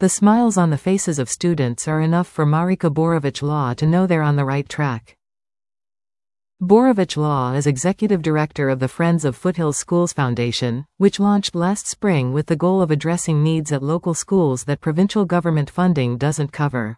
The smiles on the faces of students are enough for Marika Borovic-Law to know they're on the right track. Borovic-Law is executive director of the Friends of Foothills Schools Foundation, which launched last spring with the goal of addressing needs at local schools that provincial government funding doesn't cover.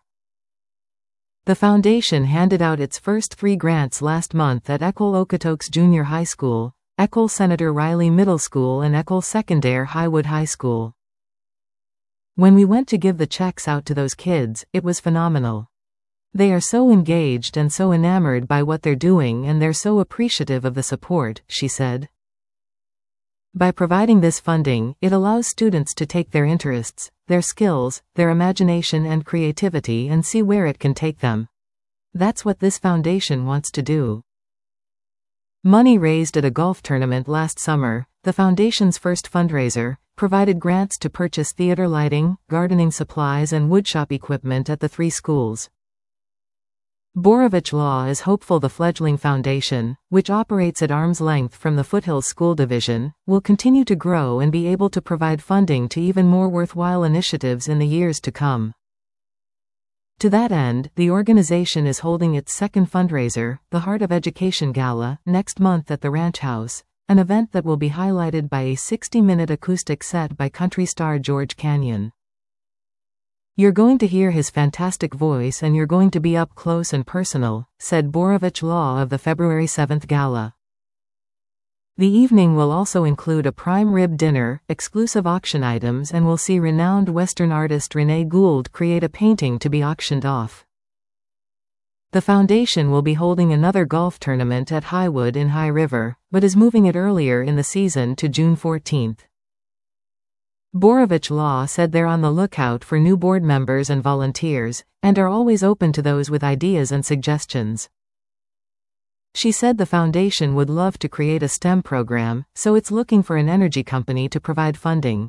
The foundation handed out its first 3 grants last month at École Okotoks Junior High School, École Senator Riley Middle School and École Secondaire Highwood High School. When we went to give the checks out to those kids, it was phenomenal. They are so engaged and so enamored by what they're doing, and they're so appreciative of the support, she said. By providing this funding, it allows students to take their interests, their skills, their imagination and creativity and see where it can take them. That's what this foundation wants to do. Money raised at a golf tournament last summer, the foundation's first fundraiser, provided grants to purchase theater lighting, gardening supplies and woodshop equipment at the 3 schools. Borovic-Law is hopeful the fledgling foundation, which operates at arm's length from the Foothills School Division, will continue to grow and be able to provide funding to even more worthwhile initiatives in the years to come. To that end, the organization is holding its second fundraiser, the Heart of Education Gala, next month at the Ranch House, an event that will be highlighted by a 60-minute acoustic set by country star George Canyon. "You're going to hear his fantastic voice and you're going to be up close and personal," said Borovic-Law of the February 7th gala. The evening will also include a prime rib dinner, exclusive auction items, and will see renowned Western artist Renee Gould create a painting to be auctioned off. The foundation will be holding another golf tournament at Highwood in High River, but is moving it earlier in the season to June 14th. Borovic-Law said they're on the lookout for new board members and volunteers, and are always open to those with ideas and suggestions. She said the foundation would love to create a STEM program, so it's looking for an energy company to provide funding.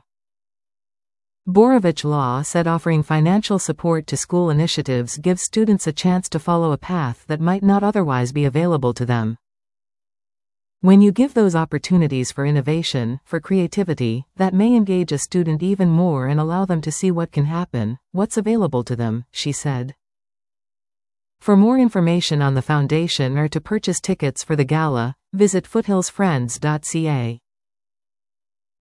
Borovic-Law said offering financial support to school initiatives gives students a chance to follow a path that might not otherwise be available to them. When you give those opportunities for innovation, for creativity, that may engage a student even more and allow them to see what can happen, what's available to them, she said. For more information on the foundation or to purchase tickets for the gala, visit foothillsfriends.ca.